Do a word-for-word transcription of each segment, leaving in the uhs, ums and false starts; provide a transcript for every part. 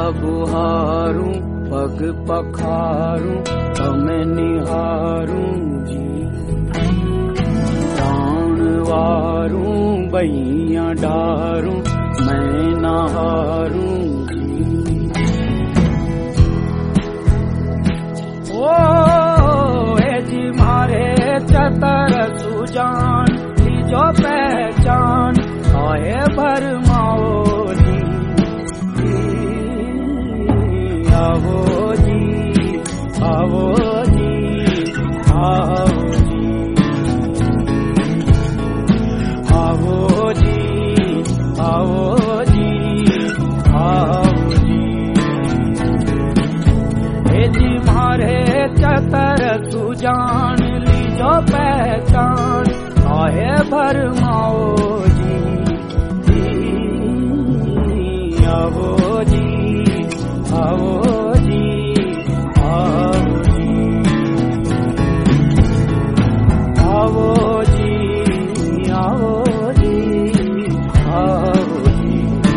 बुहारूं पग पखारूं तमें निहारूं जी प्राण वारूं बइयां डारूं मैं नहारूं जी ओ ए जी मारे चतर सुजान जो पहचान आए भरमाओ जी आवो जी आवो जी आओ जी आवो जी आओ जी आओ जी हे जी मारे चतर सुजान लीजो पहचान आए भरमाओ जी आवो जी आओ जी आओ जी आओ जी आओ जी आओ जी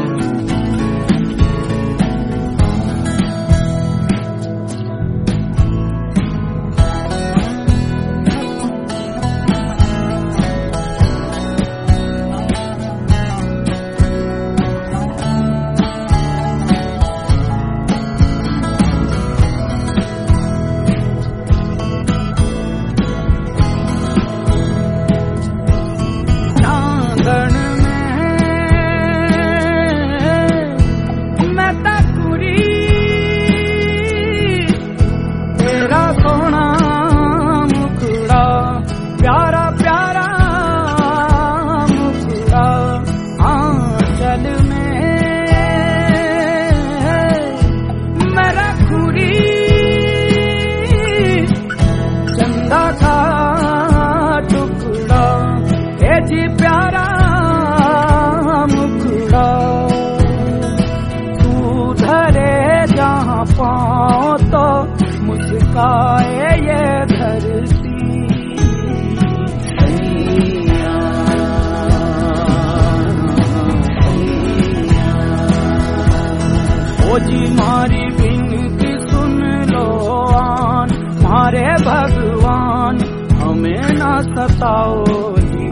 जी मारी विनती सुन लो आन मारे भगवान हमें ना सताओ जी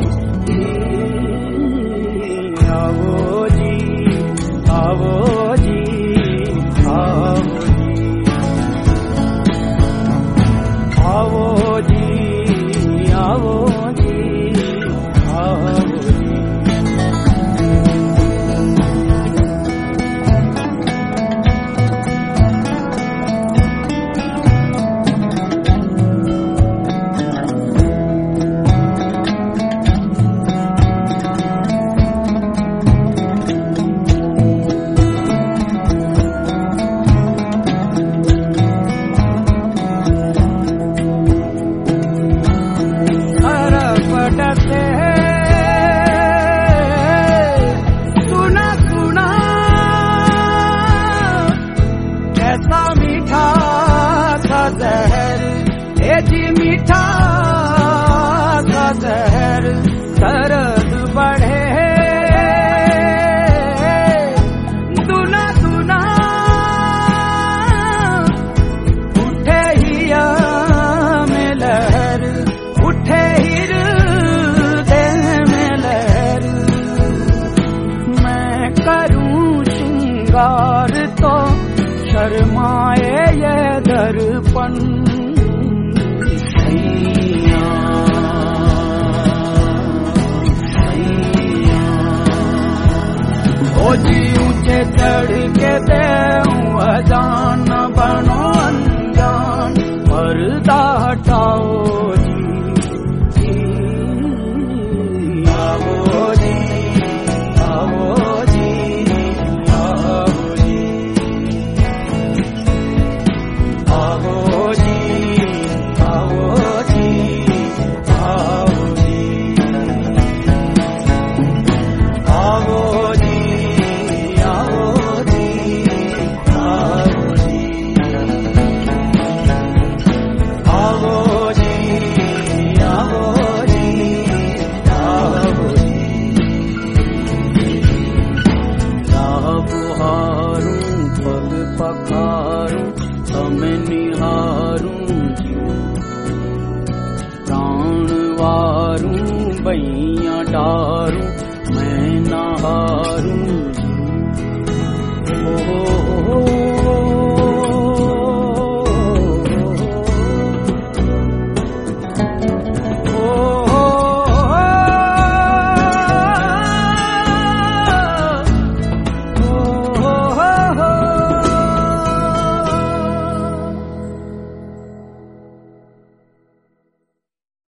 आओ जी आओ जी आओ जी आओ जी आओ जी आओ मीठा सा जहर दर्द बढ़े दुना दुना उठे हिया में लहर उठे हृदय में लहर मैं करूं श्रृंगार तो शर्माए ये दर्पण ओ जी ऊंचे चढ़ के दे अजान बनो अनजान पर्दा हटाओ जी आओ जी आओ जी आओ जी आओ जी आओ जी आओ जी आओ जी कैया डारू मैं न हारू